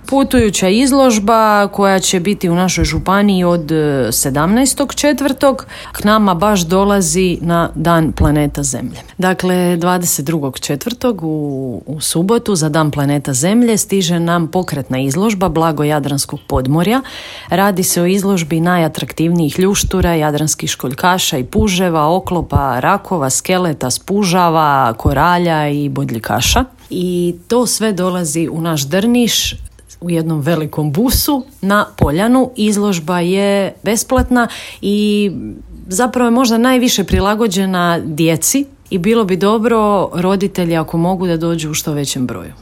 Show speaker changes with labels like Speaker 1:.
Speaker 1: putujuća izložba koja će biti u našoj županiji od 17.4. K nama baš dolazi na Dan planeta Zemlje. Dakle, 22.4. u subotu za Dan planeta Zemlje stiže nam pokretna izložba Blago Jadranskog podmorja. Radi se o izložbi najatraktivnijih ljuštura, jadranskih školjkaša i puževa, oklopa, rakova, skeleta, spužava, koralja i bodljikaša. I to sve dolazi u naš Drniš u jednom velikom busu na Poljanu. Izložba je besplatna i zapravo je možda najviše prilagođena djeci i bilo bi dobro roditelji ako mogu da dođu u što većem broju.